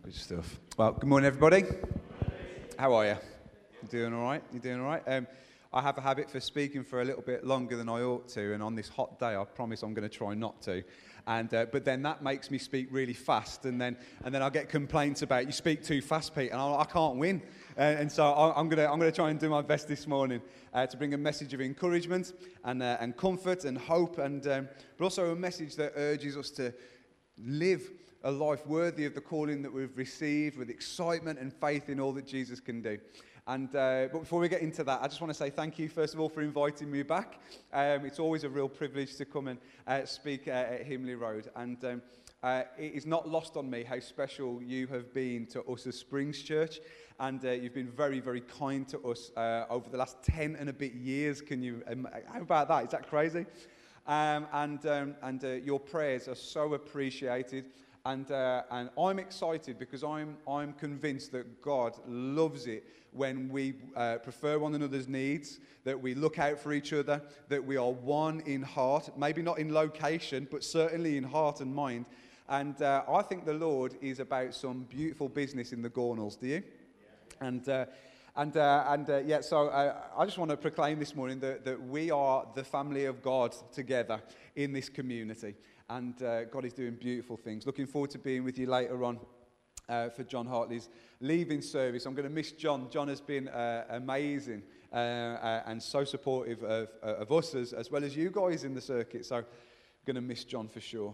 Good stuff. Well, good morning, everybody. How are you? You doing all right? You doing all right? I have a habit for speaking for a little bit longer than I ought to, and on this hot day, I promise I'm going to try not to. But then that makes me speak really fast, and then I get complaints about you speak too fast, Pete, and I can't win. And so I'm going to try and do my best this morning to bring a message of encouragement and comfort and hope, but also a message that urges us to live a life worthy of the calling that we've received, with excitement and faith in all that Jesus can do. But before we get into that, I just want to say thank you, first of all, for inviting me back. It's always a real privilege to come and speak at Himley Road. And it is not lost on me how special you have been to us as Springs Church. And you've been very, very kind to us over the last 10 and a bit years. How about that? Is that crazy? And your prayers are so appreciated. And I'm excited because I'm convinced that God loves it when we prefer one another's needs, that we look out for each other, that we are one in heart, maybe not in location, but certainly in heart and mind. And I think the Lord is about some beautiful business in the Gornals, do you? Yeah. So I just want to proclaim this morning that we are the family of God together in this community. And God is doing beautiful things. Looking forward to being with you later on for John Hartley's leaving service. I'm going to miss John. John has been amazing and so supportive of us as well as you guys in the circuit. So I'm going to miss John for sure.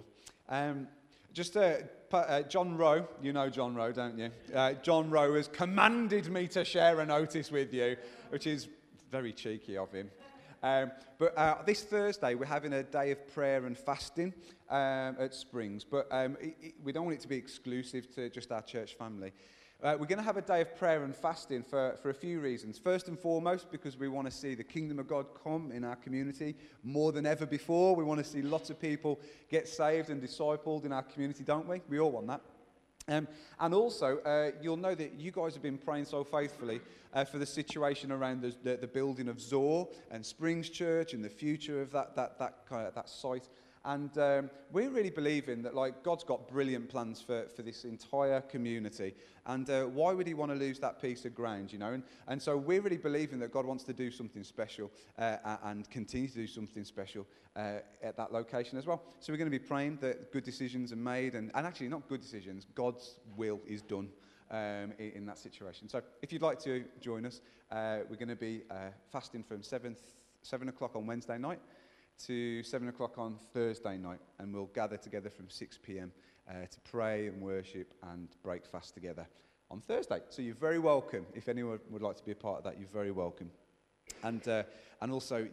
John Rowe, you know John Rowe, don't you? John Rowe has commanded me to share a notice with you, which is very cheeky of him. But this Thursday, we're having a day of prayer and fasting at Springs. But we don't want it to be exclusive to just our church family. We're going to have a day of prayer and fasting for a few reasons. First and foremost, because we want to see the kingdom of God come in our community more than ever before. We want to see lots of people get saved and discipled in our community, don't we? We all want that. And also, you'll know that you guys have been praying so faithfully for the situation around the building of Zor and Springs Church and the future of that site. And we're really believing that God's got brilliant plans for this entire community. And why would He want to lose that piece of ground, you know? And so we're really believing that God wants to do something special and continue to do something special at that location as well. So we're going to be praying that good decisions are made, and actually not good decisions, God's will is done in that situation. So if you'd like to join us, we're going to be fasting from 7 o'clock on Wednesday night to 7 o'clock on Thursday night, and we'll gather together from 6 p.m. To pray and worship and break fast together on Thursday. So you're very welcome. If anyone would like to be a part of that, you're very welcome. And also,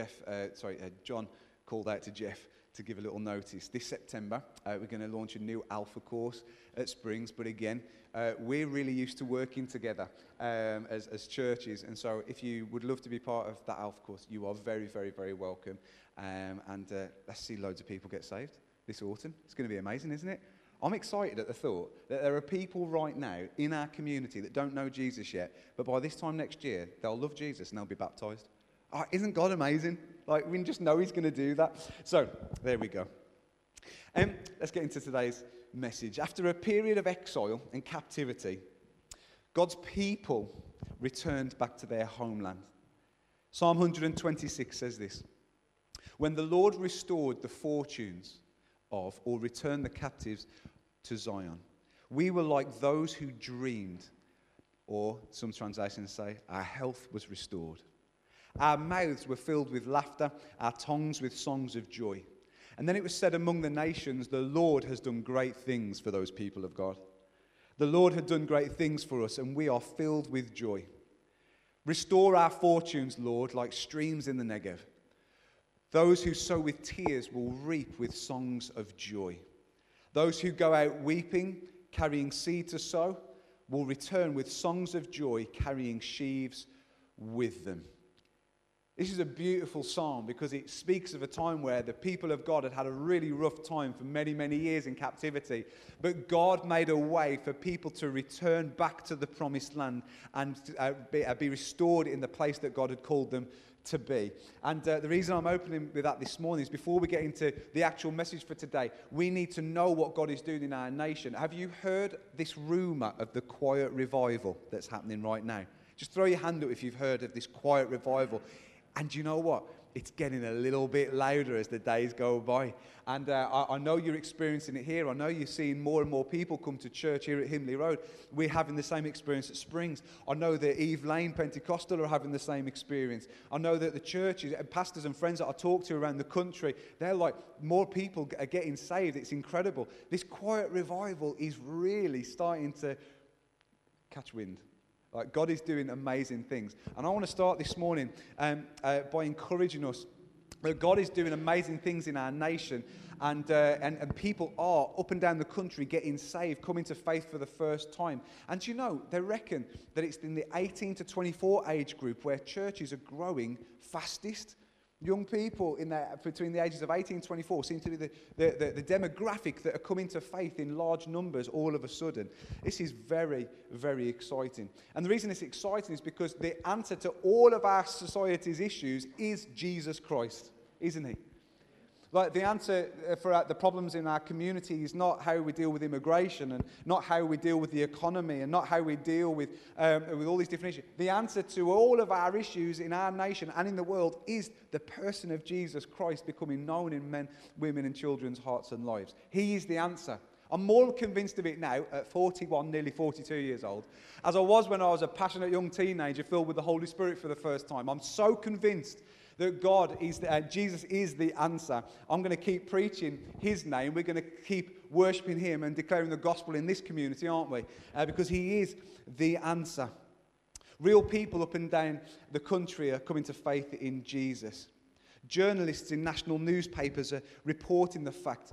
John called out to Jeff to give a little notice. This September, we're going to launch a new Alpha course at Springs, but again, we're really used to working together as churches, and so if you would love to be part of that Alpha course, you are very, very, very welcome. Let's see loads of people get saved this autumn. It's going to be amazing, isn't it? I'm excited at the thought that there are people right now in our community that don't know Jesus yet, but by this time next year, they'll love Jesus and they'll be baptized. Oh, isn't God amazing? We just know He's going to do that. So, there we go. Let's get into today's message. After a period of exile and captivity, God's people returned back to their homeland. Psalm 126 says this: "When the Lord restored the fortunes of, or returned the captives to Zion, we were like those who dreamed," or some translations say, "our health was restored. Our mouths were filled with laughter, our tongues with songs of joy." And then it was said among the nations, "The Lord has done great things for those people of God." The Lord had done great things for us, and we are filled with joy. Restore our fortunes, Lord, like streams in the Negev. Those who sow with tears will reap with songs of joy. Those who go out weeping, carrying seed to sow, will return with songs of joy, carrying sheaves with them. This is a beautiful psalm because it speaks of a time where the people of God had a really rough time for many, many years in captivity. But God made a way for people to return back to the promised land and be restored in the place that God had called them to be. And the reason I'm opening with that this morning is before we get into the actual message for today, we need to know what God is doing in our nation. Have you heard this rumour of the quiet revival that's happening right now? Just throw your hand up if you've heard of this quiet revival. And you know what? It's getting a little bit louder as the days go by. And I know you're experiencing it here. I know you're seeing more and more people come to church here at Himley Road. We're having the same experience at Springs. I know that Eve Lane Pentecostal are having the same experience. I know that the churches and pastors and friends that I talk to around the country, they're like, more people are getting saved. It's incredible. This quiet revival is really starting to catch wind. Like, God is doing amazing things. And I want to start this morning by encouraging us that God is doing amazing things in our nation. And people are up and down the country getting saved, coming to faith for the first time. And you know, they reckon that it's in the 18 to 24 age group where churches are growing fastest. Young people between the ages of 18 and 24 seem to be the demographic that are coming to faith in large numbers all of a sudden. This is very, very exciting. And the reason it's exciting is because the answer to all of our society's issues is Jesus Christ, isn't he? Like, the answer for the problems in our community is not how we deal with immigration and not how we deal with the economy and not how we deal with all these different issues. The answer to all of our issues in our nation and in the world is the person of Jesus Christ becoming known in men, women and children's hearts and lives. He is the answer. I'm more convinced of it now at 41, nearly 42 years old, as I was when I was a passionate young teenager filled with the Holy Spirit for the first time. I'm so convinced that Jesus is the answer. I'm going to keep preaching his name. We're going to keep worshipping him and declaring the gospel in this community, aren't we? Because he is the answer. Real people up and down the country are coming to faith in Jesus. Journalists in national newspapers are reporting the fact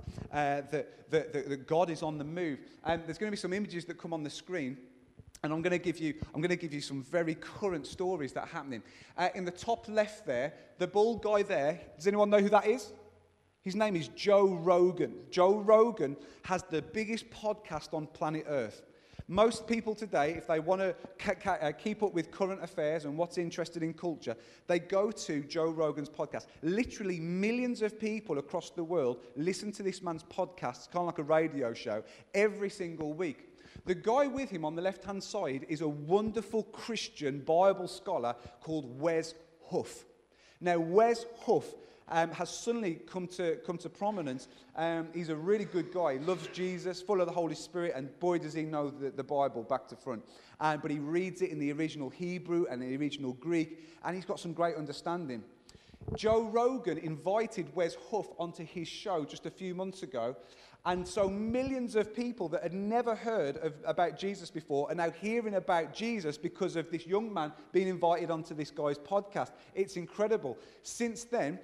that God is on the move. And there's going to be some images that come on the screen. And I'm going to give you some very current stories that are happening. In the top left there, the bald guy there, does anyone know who that is? His name is Joe Rogan. Joe Rogan has the biggest podcast on planet Earth. Most people today, if they want to keep up with current affairs and what's interested in culture, they go to Joe Rogan's podcast. Literally millions of people across the world listen to this man's podcast. It's kind of like a radio show every single week. The guy with him on the left-hand side is a wonderful Christian Bible scholar called Wes Huff. Now, Wes Huff has suddenly come to prominence. He's a really good guy. He loves Jesus, full of the Holy Spirit, and boy, does he know the Bible back to front. But he reads it in the original Hebrew and the original Greek, and he's got some great understanding. Joe Rogan invited Wes Huff onto his show just a few months ago. And so millions of people that had never heard about Jesus before are now hearing about Jesus because of this young man being invited onto this guy's podcast. It's incredible. Since then,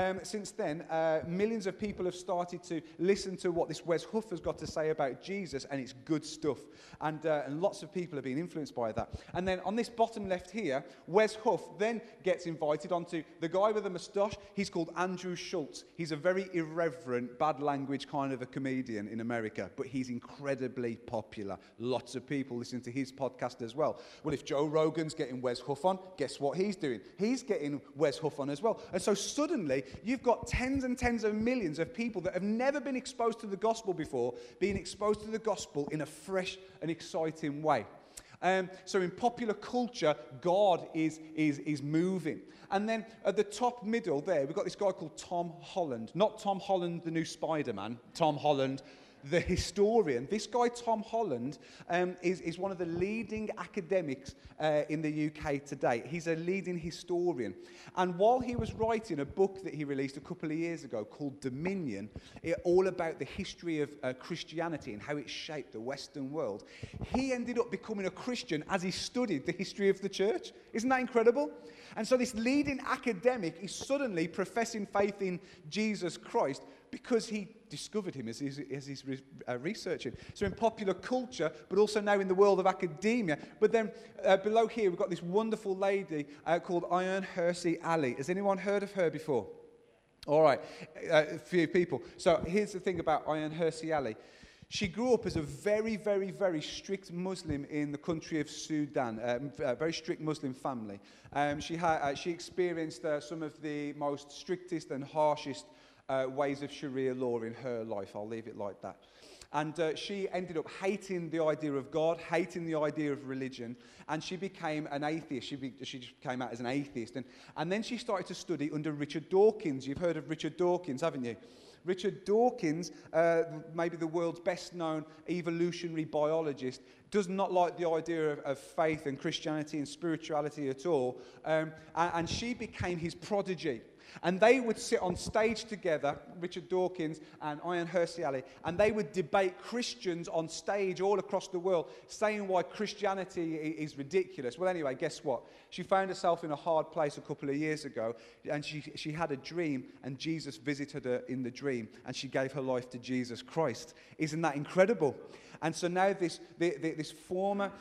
millions of people have started to listen to what this Wes Huff has got to say about Jesus, and it's good stuff. And lots of people are being influenced by that. And then on this bottom left here, Wes Huff then gets invited onto the guy with the moustache. He's called Andrew Schulz. He's a very irreverent, bad language kind of a comedian in America, but he's incredibly popular. Lots of people listen to his podcast as well. Well, if Joe Rogan's getting Wes Huff on, guess what he's doing? He's getting Wes Huff on as well. And so suddenly, you've got tens and tens of millions of people that have never been exposed to the gospel before, being exposed to the gospel in a fresh and exciting way. So in popular culture, God is moving. And then at the top middle there, we've got this guy called Tom Holland. Not Tom Holland, the new Spider-Man. Tom Holland, the historian. This guy, Tom Holland, is one of the leading academics in the UK today. He's a leading historian. And while he was writing a book that he released a couple of years ago called Dominion, all about the history of Christianity and how it shaped the Western world, he ended up becoming a Christian as he studied the history of the church. Isn't that incredible? And so this leading academic is suddenly professing faith in Jesus Christ because he discovered him as he's researching. So in popular culture, but also now in the world of academia. But then below here, we've got this wonderful lady called Ayaan Hirsi Ali. Has anyone heard of her before? All right, a few people. So here's the thing about Ayaan Hirsi Ali. She grew up as a very, very, very strict Muslim in the country of Sudan, a very strict Muslim family. She experienced some of the most strictest and harshest ways of Sharia law in her life. I'll leave it like that. And she ended up hating the idea of God, hating the idea of religion, and she became an atheist. She just came out as an atheist. And then she started to study under Richard Dawkins. You've heard of Richard Dawkins, haven't you? Richard Dawkins, maybe the world's best-known evolutionary biologist, does not like the idea of faith and Christianity and spirituality at all. And she became his prodigy. And they would sit on stage together, Richard Dawkins and Ayaan Hirsi Ali, and they would debate Christians on stage all across the world, saying why Christianity is ridiculous. Well, anyway, guess what? She found herself in a hard place a couple of years ago, and she had a dream, and Jesus visited her in the dream, and she gave her life to Jesus Christ. Isn't that incredible? And so now this former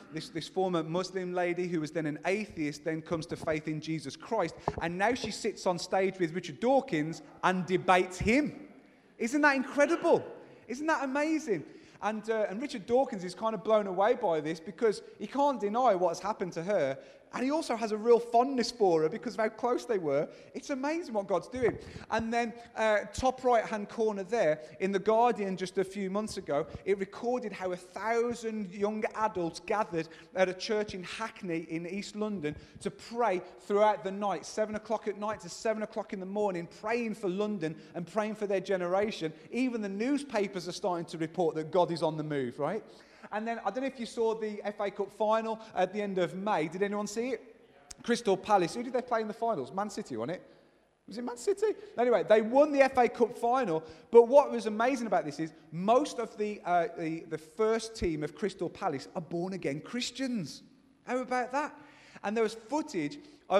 Muslim lady who was then an atheist then comes to faith in Jesus Christ, and now she sits on stage with Richard Dawkins and debates him. Isn't that incredible? Isn't that amazing? And Richard Dawkins is kind of blown away by this because he can't deny what's happened to her. And he also has a real fondness for her because of how close they were. It's amazing what God's doing. And then top right-hand corner there, in The Guardian just a few months ago, it recorded how 1,000 young adults gathered at a church in Hackney in East London to pray throughout the night, 7 o'clock at night to 7 o'clock in the morning, praying for London and praying for their generation. Even the newspapers are starting to report that God is on the move, right? And then, I don't know if you saw the FA Cup final at the end of May. Did anyone see it? Crystal Palace. Who did they play in the finals? Man City, wasn't it? Was it Man City? Anyway, they won the FA Cup final. But what was amazing about this is most of the first team of Crystal Palace are born-again Christians. How about that? And there was footage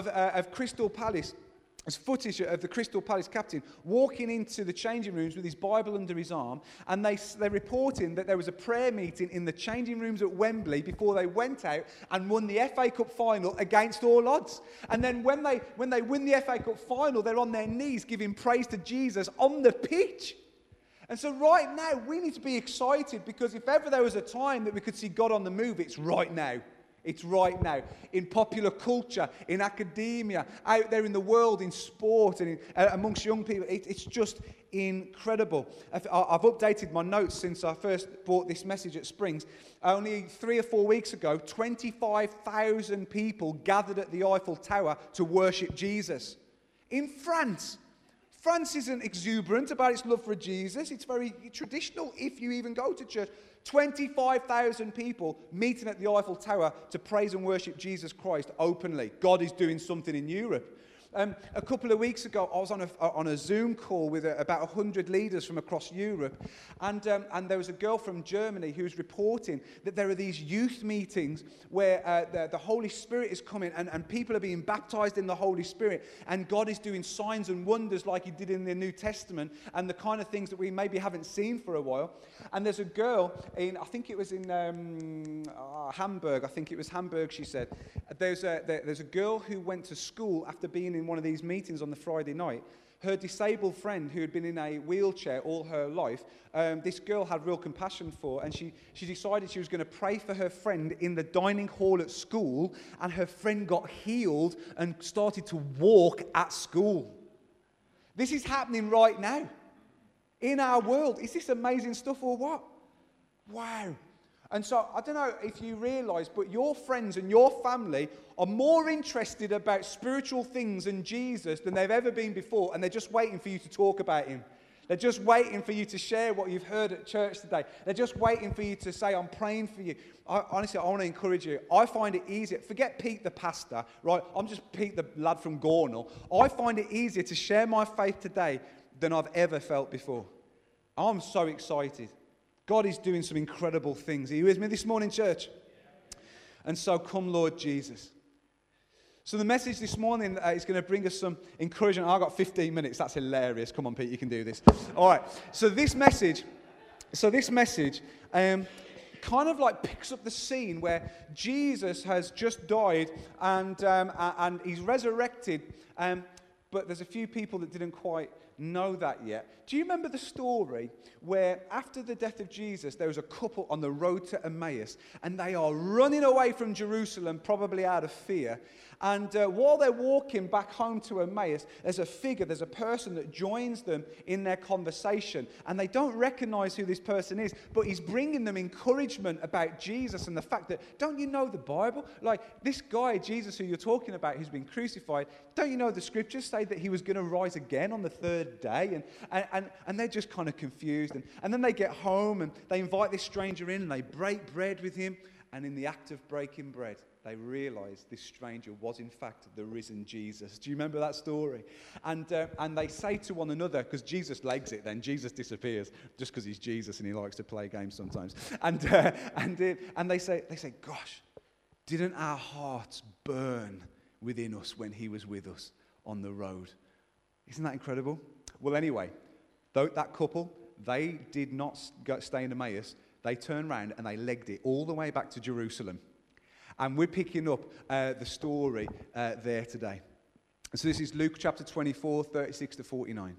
of Crystal Palace. There's footage of the Crystal Palace captain walking into the changing rooms with his Bible under his arm, and they're reporting that there was a prayer meeting in the changing rooms at Wembley before they went out and won the FA Cup final against all odds. And then when they win the FA Cup final, they're on their knees giving praise to Jesus on the pitch. And so right now, we need to be excited because if ever there was a time that we could see God on the move, it's right now. It's right now. In popular culture, in academia, out there in the world, in sport, and amongst young people. It's just incredible. I've updated my notes since I first brought this message at Springs. Only 3 or 4 weeks ago, 25,000 people gathered at the Eiffel Tower to worship Jesus. In France. France isn't exuberant about its love for Jesus. It's very traditional if you even go to church. 25,000 people meeting at the Eiffel Tower to praise and worship Jesus Christ openly. God is doing something in Europe. A couple of weeks ago, I was on a Zoom call with about 100 leaders from across Europe, and there was a girl from Germany who was reporting that there are these youth meetings where the Holy Spirit is coming, and people are being baptized in the Holy Spirit, and God is doing signs and wonders like he did in the New Testament, and the kind of things that we maybe haven't seen for a while. And there's a girl I think it was in Hamburg, she said. There's a girl who went to school after being in one of these meetings on the Friday night. Her disabled friend, who had been in a wheelchair all her life, this girl had real compassion for, and she decided she was going to pray for her friend in the dining hall at school, and her friend got healed and started to walk at school. This is happening right now in our world. Is this amazing stuff or what? Wow. And so, I don't know if you realise, but your friends and your family are more interested about spiritual things and Jesus than they've ever been before, and they're just waiting for you to talk about him. They're just waiting for you to share what you've heard at church today. They're just waiting for you to say, I'm praying for you. Honestly, I want to encourage you. I find it easier. Forget Pete the pastor, right? I'm just Pete the lad from Gornal. I find it easier to share my faith today than I've ever felt before. I'm so excited. God is doing some incredible things. Are you with me this morning, church? And so come, Lord Jesus. So the message this morning is going to bring us some encouragement. I've got 15 minutes. That's hilarious. Come on, Pete, you can do this. All right. So this message kind of like picks up the scene where Jesus has just died and he's resurrected. But there's a few people that didn't quite know that yet. Do you remember the story where after the death of Jesus, there was a couple on the road to Emmaus, and they are running away from Jerusalem, probably out of fear. And while they're walking back home to Emmaus, there's a person that joins them in their conversation. And they don't recognize who this person is, but he's bringing them encouragement about Jesus and the fact that, don't you know the Bible? Like, this guy, Jesus, who you're talking about, who's been crucified, don't you know the scriptures say that he was going to rise again on the third day? And they're just kind of confused. And then they get home and they invite this stranger in and they break bread with him. And in the act of breaking bread, they realize this stranger was in fact the risen Jesus. Do you remember that story? And they say to one another, because Jesus legs it then, Jesus disappears, just because he's Jesus and he likes to play games sometimes. And they say, gosh, didn't our hearts burn within us when he was with us on the road? Isn't that incredible? Well, anyway, that couple, they did not stay in Emmaus. They turned around and they legged it all the way back to Jerusalem. And we're picking up the story there today. So this is Luke chapter 24, 36 to 49.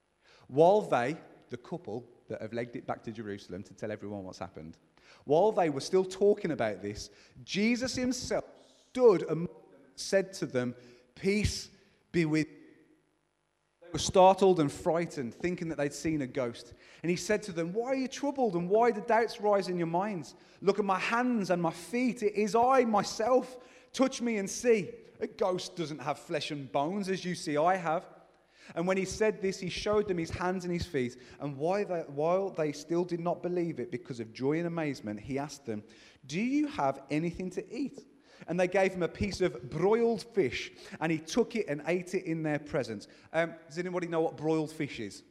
While they, the couple that have legged it back to Jerusalem to tell everyone what's happened, while they were still talking about this, Jesus himself stood among them and said to them, "Peace be with you." They were startled and frightened, thinking that they'd seen a ghost. And he said to them, "Why are you troubled, and why do doubts rise in your minds? Look at my hands and my feet. It is I myself. Touch me and see. A ghost doesn't have flesh and bones, as you see I have." And when he said this, he showed them his hands and his feet. And while they still did not believe it because of joy and amazement, he asked them, "Do you have anything to eat?" And they gave him a piece of broiled fish, and he took it and ate it in their presence. Does anybody know what broiled fish is?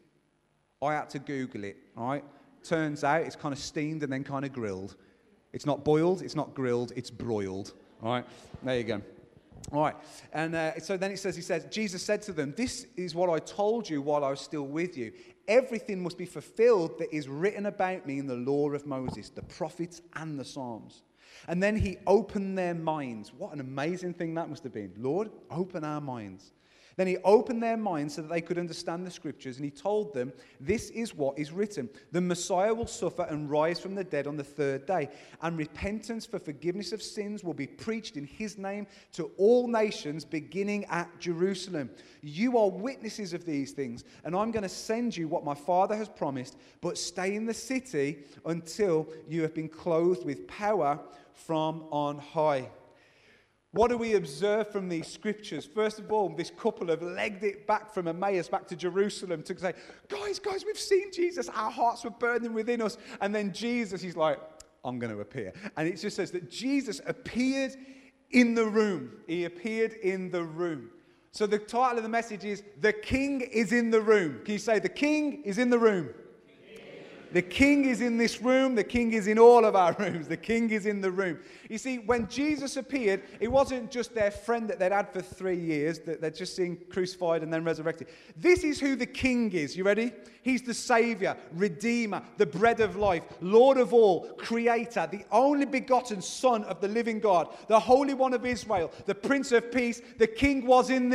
I had to Google it, all right? Turns out it's kind of steamed and then kind of grilled. It's not boiled, it's not grilled, it's broiled, all right? There you go. All right, and so then he says, Jesus said to them, "This is what I told you while I was still with you. Everything must be fulfilled that is written about me in the law of Moses, the prophets and the Psalms." And then he opened their minds. What an amazing thing that must have been. Lord, open our minds. Then he opened their minds so that they could understand the scriptures, and he told them, "This is what is written. The Messiah will suffer and rise from the dead on the third day, and repentance for forgiveness of sins will be preached in his name to all nations, beginning at Jerusalem. You are witnesses of these things, and I'm going to send you what my Father has promised, but stay in the city until you have been clothed with power from on high." What do we observe from these scriptures? First of all, this couple have legged it back from Emmaus back to Jerusalem to say, guys, we've seen Jesus. Our hearts were burning within us. And then Jesus, he's like, I'm going to appear. And it just says that Jesus appeared in the room. He appeared in the room. So the title of the message is, "The King is in the room." Can you say, the King is in the room? The King is in this room. The King is in all of our rooms. The King is in the room. You see, when Jesus appeared, it wasn't just their friend that they'd had for 3 years, that they'd just seen crucified and then resurrected. This is who the King is. You ready? He's the Savior, Redeemer, the bread of life, Lord of all, Creator, the only begotten Son of the living God, the Holy One of Israel, the Prince of Peace. The King was in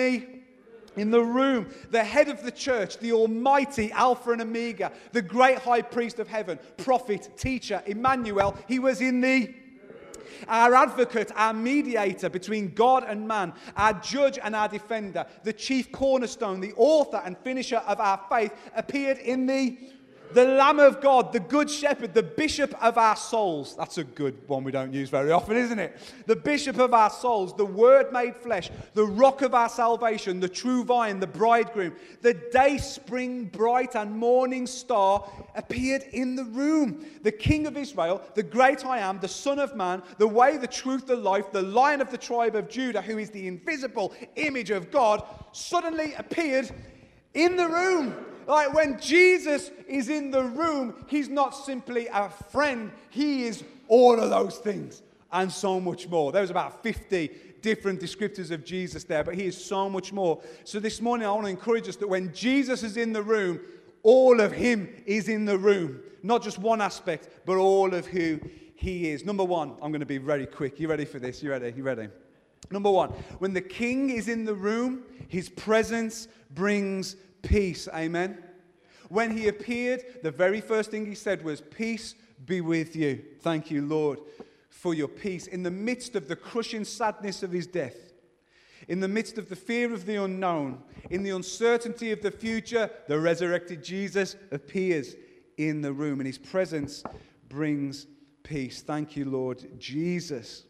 the room, the head of the church, the almighty Alpha and Omega, the great high priest of heaven, prophet, teacher, Emmanuel. He was in the our advocate, our mediator between God and man, our judge and our defender, the chief cornerstone, the author and finisher of our faith, appeared in the Lamb of God, the good shepherd, the bishop of our souls. That's a good one we don't use very often, isn't it? The bishop of our souls, the word made flesh, the rock of our salvation, the true vine, the bridegroom, the day spring bright and morning star appeared in the room. The King of Israel, the great I am, the Son of Man, the way, the truth, the life, the Lion of the tribe of Judah, who is the invisible image of God, suddenly appeared in the room. Like, when Jesus is in the room, he's not simply a friend. He is all of those things and so much more. There was about 50 different descriptors of Jesus there, but he is so much more. So this morning I want to encourage us that when Jesus is in the room, all of him is in the room. Not just one aspect, but all of who he is. Number one, I'm going to be very quick. You ready for this? You ready? You ready? Number one, when the King is in the room, his presence brings peace. Amen. When he appeared, the very first thing he said was, peace be with you. Thank you, Lord, for your peace. In the midst of the crushing sadness of his death, in the midst of the fear of the unknown, in the uncertainty of the future, the resurrected Jesus appears in the room, and his presence brings peace. Thank you, Lord Jesus.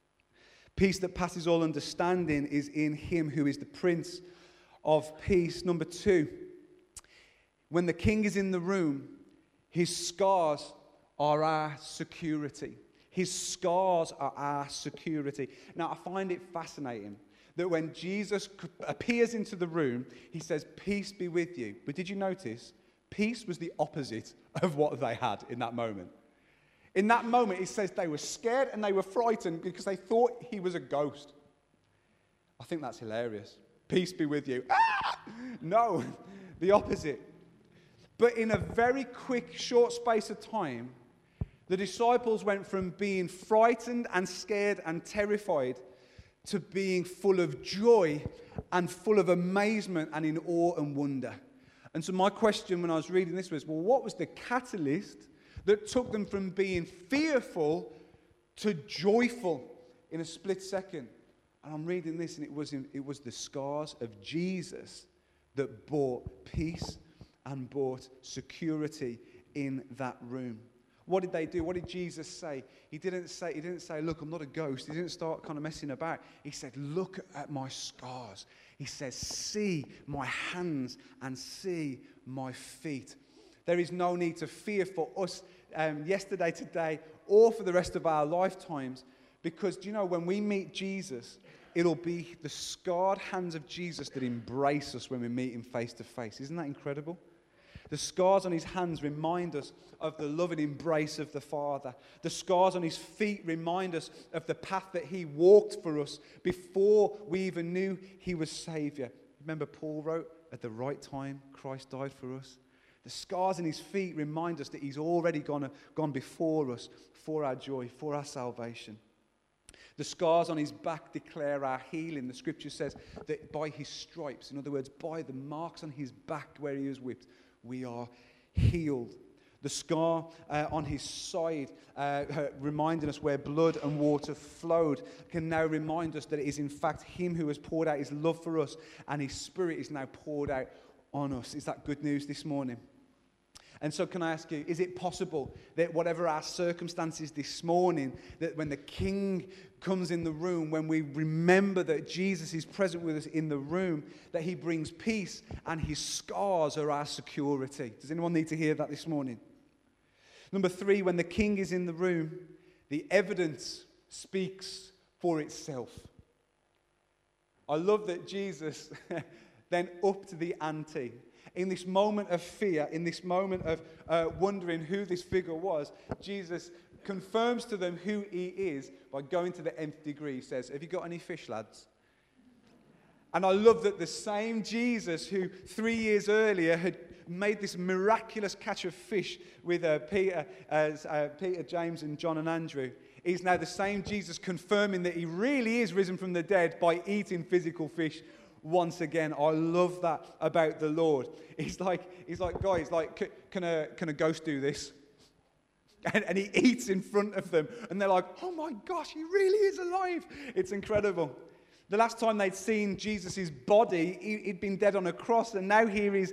Peace that passes all understanding is in him who is the Prince of Peace. Number 2, when the King is in the room, his scars are our security. His scars are our security. Now, I find it fascinating that when Jesus appears into the room, he says, peace be with you. But did you notice? Peace was the opposite of what they had in that moment. In that moment, it says they were scared and they were frightened because they thought he was a ghost. I think that's hilarious. Peace be with you. Ah! No, the opposite. But in a very quick, short space of time, the disciples went from being frightened and scared and terrified to being full of joy and full of amazement and in awe and wonder. And so my question when I was reading this was, well, what was the catalyst that took them from being fearful to joyful in a split second? And I'm reading this, and it was the scars of Jesus that brought peace and brought security in that room. What did they do? What did Jesus say? He didn't say, look, I'm not a ghost. He didn't start kind of messing about. He said, look at my scars. He says, see my hands and see my feet. There is no need to fear for us yesterday, today, or for the rest of our lifetimes. Because, do you know, when we meet Jesus, it'll be the scarred hands of Jesus that embrace us when we meet him face to face. Isn't that incredible? The scars on his hands remind us of the love and embrace of the Father. The scars on his feet remind us of the path that he walked for us before we even knew he was Savior. Remember Paul wrote, at the right time, Christ died for us. The scars on his feet remind us that he's already gone before us for our joy, for our salvation. The scars on his back declare our healing. The scripture says that by his stripes, in other words, by the marks on his back where he was whipped, we are healed. The scar on his side, reminding us where blood and water flowed, can now remind us that it is in fact him who has poured out his love for us, and his Spirit is now poured out on us. Is that good news this morning? And so can I ask you, is it possible that whatever our circumstances this morning, that when the King comes in the room, when we remember that Jesus is present with us in the room, that he brings peace and his scars are our security? Does anyone need to hear that this morning? Number 3, when the King is in the room, the evidence speaks for itself. I love that Jesus then upped the ante. In this moment of fear, in this moment of wondering who this figure was, Jesus confirms to them who he is by going to the nth degree. He says, have you got any fish, lads? And I love that the same Jesus who 3 years earlier had made this miraculous catch of fish with Peter, James, and John and Andrew, is now the same Jesus confirming that he really is risen from the dead by eating physical fish once again. I love that about the Lord. He's like, guys, can a ghost do this? And he eats in front of them, and they're like, oh my gosh, he really is alive. It's incredible. The last time they'd seen Jesus' body, he'd been dead on a cross, and now here is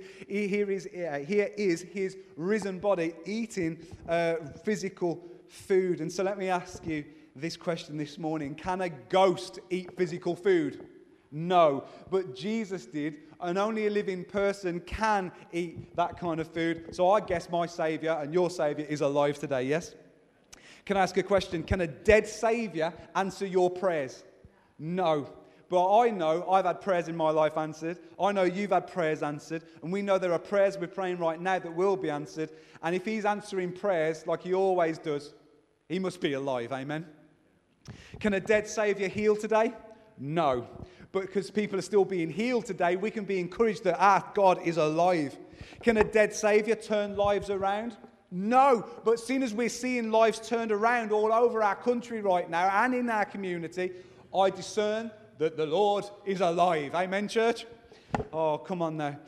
his risen body eating physical food. And so let me ask you this question this morning. Can a ghost eat physical food? No, but Jesus did, and only a living person can eat that kind of food. So I guess my Saviour and your Saviour is alive today, yes? Can I ask a question? Can a dead Saviour answer your prayers? No. But I know I've had prayers in my life answered. I know you've had prayers answered. And we know there are prayers we're praying right now that will be answered. And if he's answering prayers like he always does, he must be alive, amen? Can a dead Saviour heal today? No. But because people are still being healed today, we can be encouraged that our God is alive. Can a dead Saviour turn lives around? No. But seeing as we're seeing lives turned around all over our country right now and in our community, I discern that the Lord is alive. Amen, church? Oh, come on now.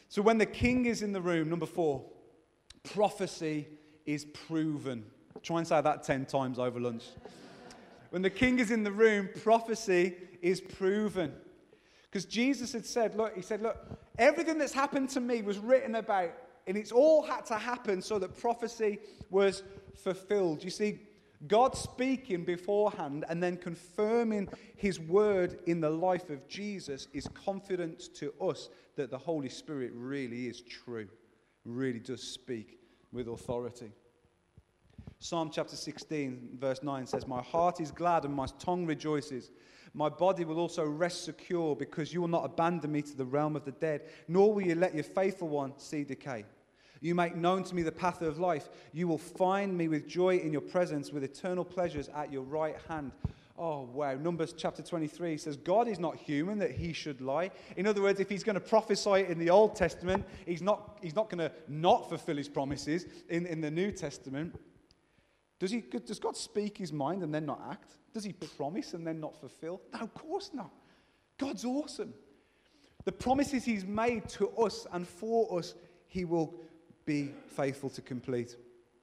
So when the king is in the room, number 4, prophecy is proven. Try and say that 10 times over lunch. When the king is in the room, prophecy is proven. Because Jesus had said, look, everything that's happened to me was written about, and it's all had to happen so that prophecy was fulfilled. You see, God speaking beforehand and then confirming his word in the life of Jesus is confidence to us that the Holy Spirit really is true, really does speak with authority. Psalm chapter 16, verse 9 says, "My heart is glad and my tongue rejoices. My body will also rest secure because you will not abandon me to the realm of the dead, nor will you let your faithful one see decay. You make known to me the path of life. You will find me with joy in your presence, with eternal pleasures at your right hand." Oh, wow. Numbers chapter 23 says, God is not human that he should lie. In other words, if he's going to prophesy in the Old Testament, he's not going to not fulfill his promises in the New Testament. Does God speak his mind and then not act? Does he promise and then not fulfill? No, of course not. God's awesome. The promises he's made to us and for us, he will be faithful to complete.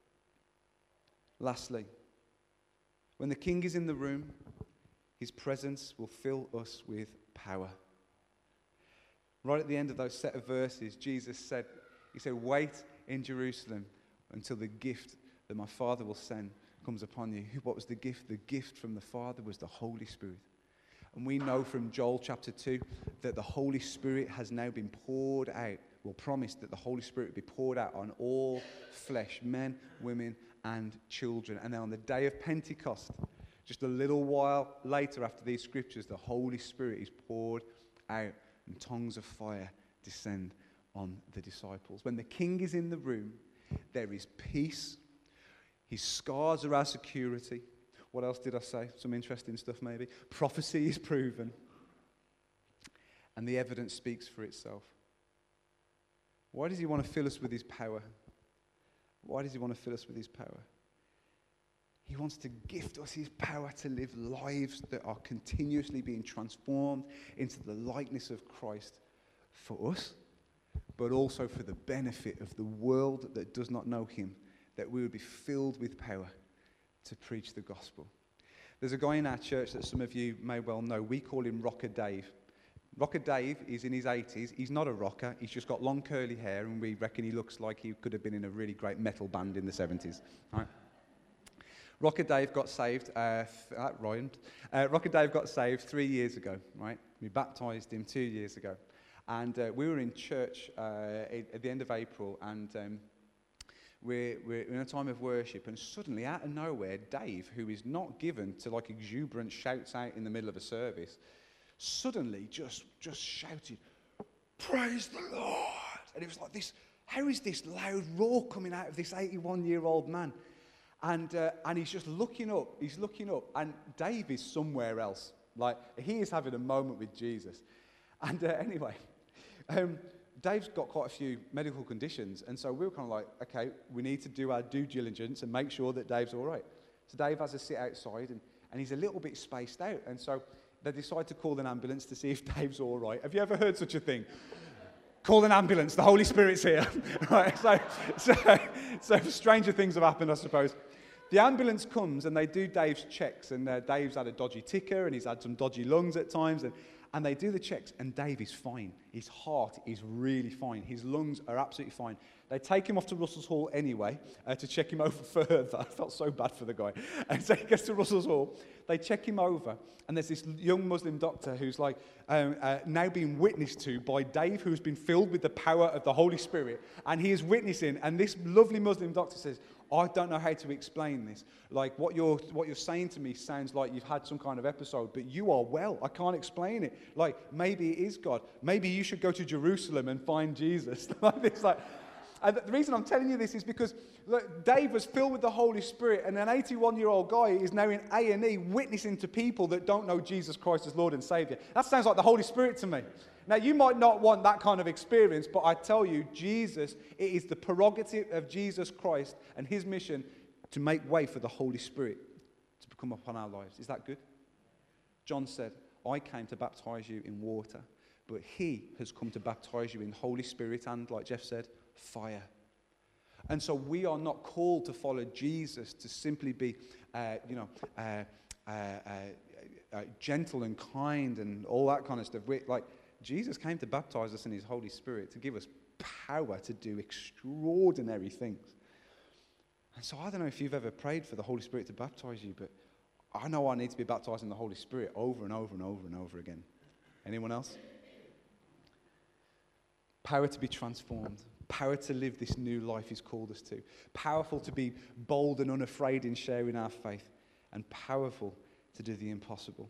Lastly, when the king is in the room, his presence will fill us with power. Right at the end of those set of verses, Jesus said, "Wait in Jerusalem until the gift that my Father will send comes upon you." What was the gift? The gift from the Father was the Holy Spirit. And we know from Joel chapter 2 that the Holy Spirit has now been poured out. We're promised that the Holy Spirit will be poured out on all flesh, men, women, and children. And then on the day of Pentecost, just a little while later after these scriptures, the Holy Spirit is poured out and tongues of fire descend on the disciples. When the king is in the room, there is peace. His scars are our security. What else did I say? Some interesting stuff maybe. Prophecy is proven. And the evidence speaks for itself. Why does he want to fill us with his power? Why does he want to fill us with his power? He wants to gift us his power to live lives that are continuously being transformed into the likeness of Christ for us, but also for the benefit of the world that does not know him, that we would be filled with power to preach the gospel. There's a guy in our church that some of you may well know. We call him Rocker Dave. Rocker Dave is in his 80s. He's not a rocker. He's just got long curly hair, and we reckon he looks like he could have been in a really great metal band in the 70s. Right? Rocker Dave got saved. Rocker Dave got saved 3 years ago. Right? We baptised him 2 years ago, and we were in church at the end of April, and we're in a time of worship, and suddenly, out of nowhere, Dave, who is not given to like exuberant shouts out in the middle of a service, suddenly just shouted, "Praise the Lord!" And it was like this, how is this loud roar coming out of this 81-year-old man? And he's just looking up, and Dave is somewhere else. Like, he is having a moment with Jesus. And anyway, Dave's got quite a few medical conditions, and so we were kind of like, okay, we need to do our due diligence and make sure that Dave's all right. So Dave has to sit outside, and he's a little bit spaced out, and so they decide to call an ambulance to see if Dave's all right. Have you ever heard such a thing? Call an ambulance, the Holy Spirit's here. Right? So stranger things have happened, I suppose. The ambulance comes, and they do Dave's checks, and Dave's had a dodgy ticker, and he's had some dodgy lungs at times, and they do the checks, and Dave is fine. His heart is really fine. His lungs are absolutely fine. They take him off to Russell's Hall anyway to check him over further. I felt so bad for the guy. And so he gets to Russell's Hall. They check him over, and there's this young Muslim doctor who's like now being witnessed to by Dave, who's been filled with the power of the Holy Spirit. And he is witnessing, and this lovely Muslim doctor says, "I don't know how to explain this. Like, what you're saying to me sounds like you've had some kind of episode, but you are well. I can't explain it. Like, maybe it is God. Maybe you should go to Jerusalem and find Jesus." Like this, like. And the reason I'm telling you this is because, look, Dave was filled with the Holy Spirit, and an 81-year-old guy is now in A&E witnessing to people that don't know Jesus Christ as Lord and Saviour. That sounds like the Holy Spirit to me. Now, you might not want that kind of experience, but I tell you, it is the prerogative of Jesus Christ and his mission to make way for the Holy Spirit to come upon our lives. Is that good? John said, "I came to baptize you in water, But he has come to baptize you in Holy Spirit and, like Jeff said, fire. And so we are not called to follow Jesus to simply be, gentle and kind and all that kind of stuff. Jesus came to baptize us in his Holy Spirit to give us power to do extraordinary things. And so I don't know if you've ever prayed for the Holy Spirit to baptize you, but I know I need to be baptized in the Holy Spirit over and over and over and over again. Anyone else? Power to be transformed. Power to live this new life he's called us to. Powerful to be bold and unafraid in sharing our faith. And powerful to do the impossible.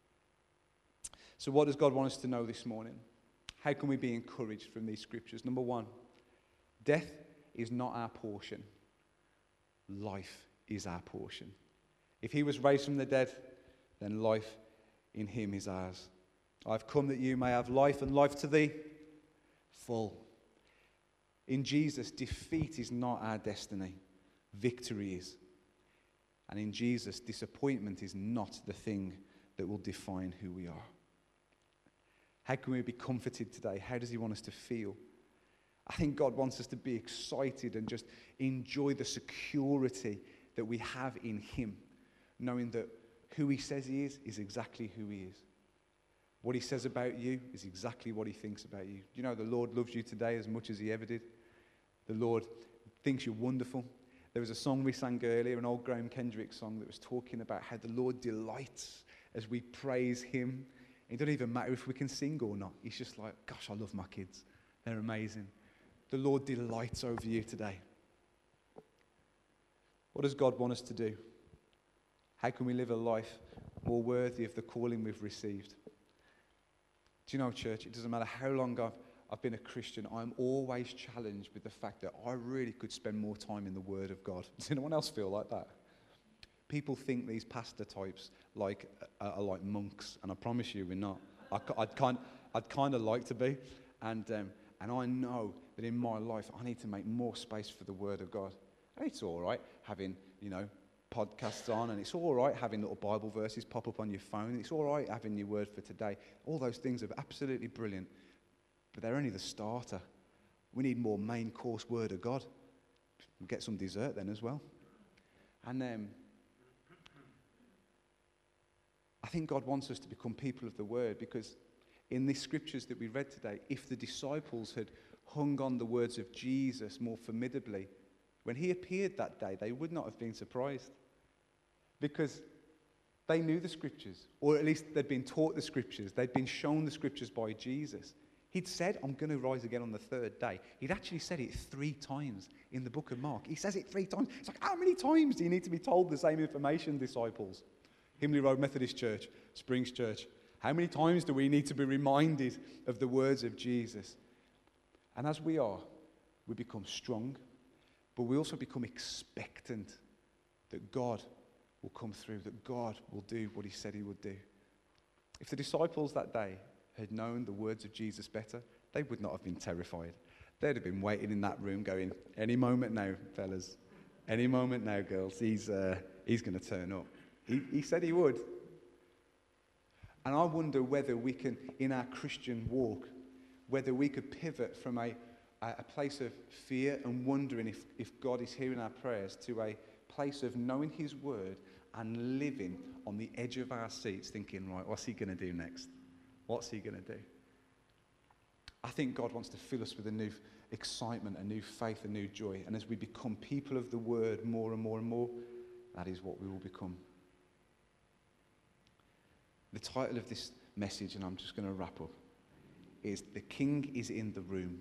So what does God want us to know this morning? How can we be encouraged from these scriptures? Number one, death is not our portion. Life is our portion. If he was raised from the dead, then life in him is ours. I've come that you may have life and life to the full. In Jesus, defeat is not our destiny. Victory is. And in Jesus, disappointment is not the thing that will define who we are. How can we be comforted today? How does he want us to feel? I think God wants us to be excited and just enjoy the security that we have in him, knowing that who he says he is exactly who he is. What he says about you is exactly what he thinks about you. You know, the Lord loves you today as much as he ever did. The Lord thinks you're wonderful. There was a song we sang earlier, an old Graham Kendrick song that was talking about how the Lord delights as we praise him. It doesn't even matter if we can sing or not. He's just like, gosh, I love my kids. They're amazing. The Lord delights over you today. What does God want us to do? How can we live a life more worthy of the calling we've received? Do you know, church, it doesn't matter how long I've been a Christian, I'm always challenged with the fact that I really could spend more time in the Word of God. Does anyone else feel like that? People think these pastor types are like monks, and I promise you we're not. I'd kind of like to be, and I know that in my life I need to make more space for the Word of God. And it's all right having, podcasts on, and it's all right having little Bible verses pop up on your phone. It's all right having your word for today. All those things are absolutely brilliant, but they're only the starter. We need more main course Word of God. We'll get some dessert then as well. And I think God wants us to become people of the Word, because in the scriptures that we read today, if the disciples had hung on the words of Jesus more formidably, when he appeared that day, they would not have been surprised, because they knew the scriptures, or at least they'd been taught the scriptures. They'd been shown the scriptures by Jesus. He'd said, I'm going to rise again on the third day. He'd actually said it 3 times in the book of Mark. He says it 3 times. It's like, how many times do you need to be told the same information, disciples? Himley Road Methodist Church, Springs Church. How many times do we need to be reminded of the words of Jesus? And as we are, we become strong, but we also become expectant that God will come through, that God will do what he said he would do. If the disciples that day had known the words of Jesus better, they would not have been terrified. They'd have been waiting in that room going, any moment now, fellas. Any moment now, girls. He's going to turn up. He said he would. And I wonder whether we can, in our Christian walk, whether we could pivot from a place of fear and wondering if God is hearing our prayers to a place of knowing his word and living on the edge of our seats thinking, right, what's he going to do next? What's he going to do? I think God wants to fill us with a new excitement, a new faith, a new joy. And as we become people of the word more and more and more, that is what we will become. The title of this message, and I'm just going to wrap up, is The King is in the Room.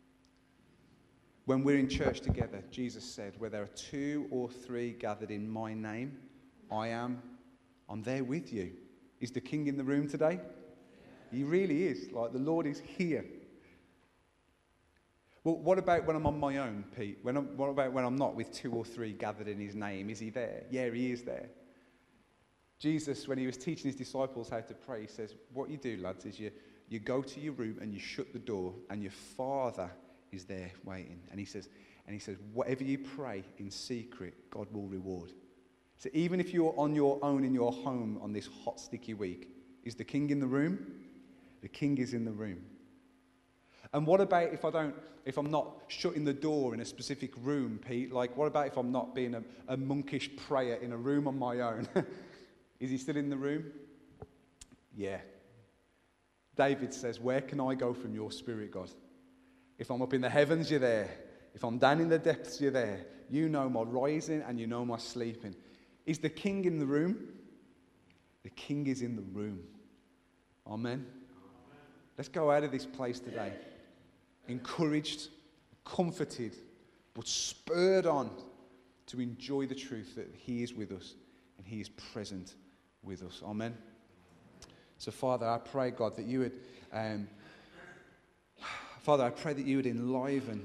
When we're in church together, Jesus said, where there are 2 or 3 gathered in my name, I'm there with you. Is the King in the room today? He really is. Like, the Lord is here. Well, what about when I'm on my own, Pete? What about when I'm not with 2 or 3 gathered in his name? Is he there? Yeah, he is there. Jesus, when he was teaching his disciples how to pray, he says, what you do, lads, is you go to your room and you shut the door, and your Father is there waiting. And he says, whatever you pray in secret, God will reward. So even if you're on your own in your home on this hot, sticky week, is the King in the room? The King is in the room. And what about if I'm not shutting the door in a specific room, Pete? Like, what about if I'm not being a monkish prayer in a room on my own? Is he still in the room? Yeah. David says, where can I go from your spirit, God? If I'm up in the heavens, you're there. If I'm down in the depths, you're there. You know my rising and you know my sleeping. Is the King in the room? The King is in the room. Amen. Let's go out of this place today encouraged, comforted, but spurred on to enjoy the truth that he is with us and he is present with us. Amen. So, Father, I pray, God, that you would, Father, I pray that you would enliven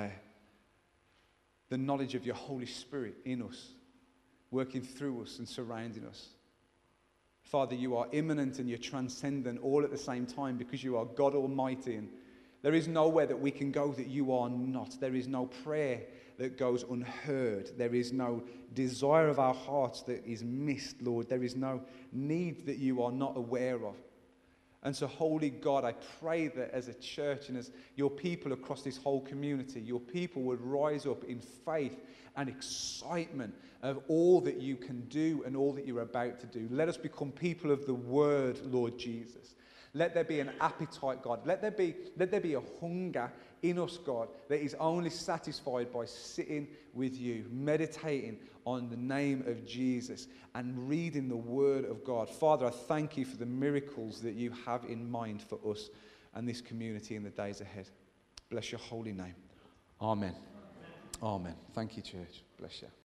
the knowledge of your Holy Spirit in us, working through us and surrounding us. Father, you are immanent and you're transcendent all at the same time because you are God Almighty, and there is nowhere that we can go that you are not. There is no prayer that goes unheard. There is no desire of our hearts that is missed, Lord. There is no need that you are not aware of. And so, Holy God, I pray that as a church and as your people across this whole community, your people would rise up in faith and excitement of all that you can do and all that you're about to do. Let us become people of the word, Lord Jesus. Let there be an appetite, God. Let there be a hunger in us, God, that is only satisfied by sitting with you, meditating on the name of Jesus and reading the word of God. Father, I thank you for the miracles that you have in mind for us and this community in the days ahead. Bless your holy name. Amen. Amen. Thank you, church. Bless you.